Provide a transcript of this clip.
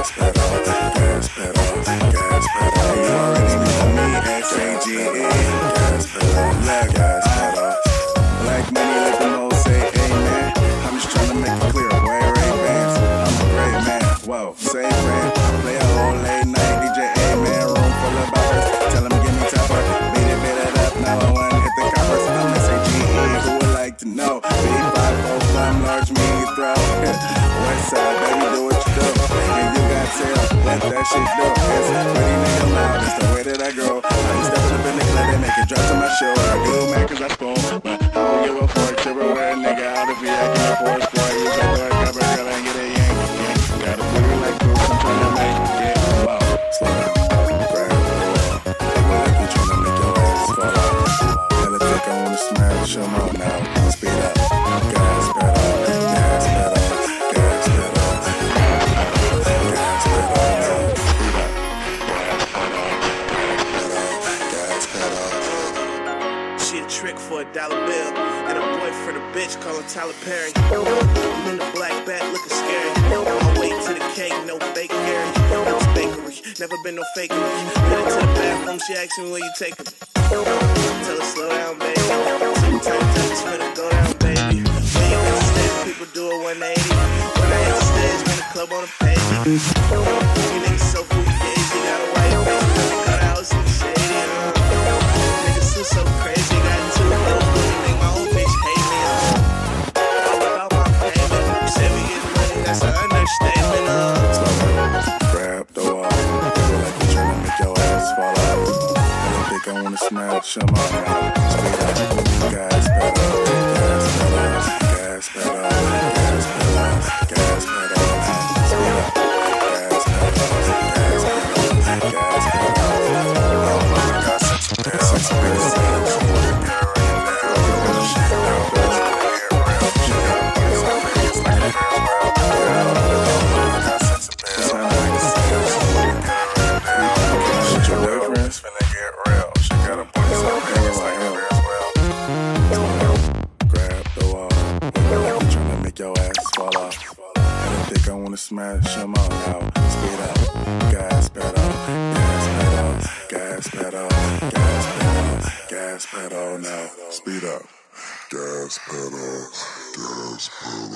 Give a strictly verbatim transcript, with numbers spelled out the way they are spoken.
gas pedal, gas pedal, gas pedal. You already know me, S A G E. Gas pedal, yeah, gas pedal. Black money, let them all say amen. I'm just trying to make it clear, wear Ray-Bans. I'm a great man, whoa, say man. Play a whole late night, D J A-man, room full of boppers. Tell them give me topper, beat it, beat it up. Now I want to hit the coppers. I'm S A G E, who would like to know? B five oh five, large me throw. West side, baby, do what you do. And you got tail, let that shit do. It's pretty nigga loud, it's the way that I grow. I'm stepping up in the club, they make it drop to my show. I do man, cause I spoon. But I don't give a fuck, everywhere, nigga, out of here, I can afford it for you. So go ahead, cover, girl, and get a yank, yank. Got a booty like Bruce, I'm trying to make it, yeah, wow. Slow down, grab it, like you trying to make your ass fall out. Tell a dick I wanna smash, come on now, speed up, gas pedal, gas pedal, gas pedal, gas pedal, now, speed up, gas pedal, gas pedal. She a trick for a dollar bill, and a boyfriend a bitch call him Tyler Perry. I'm in the black bat looking scary. My way to the cake, no fake Gary. No bakery, never been no fakery. Get into the bathroom, she asked me where you take her. Tell her slow down, baby. Sometimes touch for the go down, baby. When you hit the stage, people do a one eighty. When I hit the stage, when the club on the page. You niggas so cool, you got a white face. Cut out some shady. Niggas so so crazy, got two little booty, make my own bitch hate me. All about my payment. You said we get money, that's an understatement. Slow down, grab the wall. Feel like you're trying to make your ass fall out. I don't think I wanna smash them all now. Speed up, gas pedal, gas pedal, gas pedal, gas pedal, gas pedal. Speed up, gas pedal, gas pedal, gas pedal. Oh my God, such a bad, such a bad. Smash them all now. Speed up, gas pedal, gas pedal, gas pedal, gas pedal, gas pedal now. Speed up, gas pedal, gas pedal.